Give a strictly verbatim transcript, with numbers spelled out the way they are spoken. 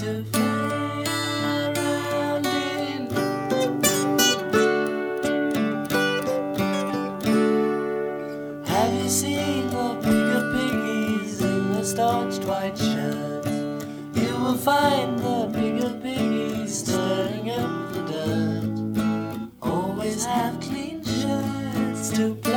to fly around in. Have you seen the bigger piggies in the starched white shirts? You will find the bigger piggies stirring up the dirt. Always have clean shirts to play.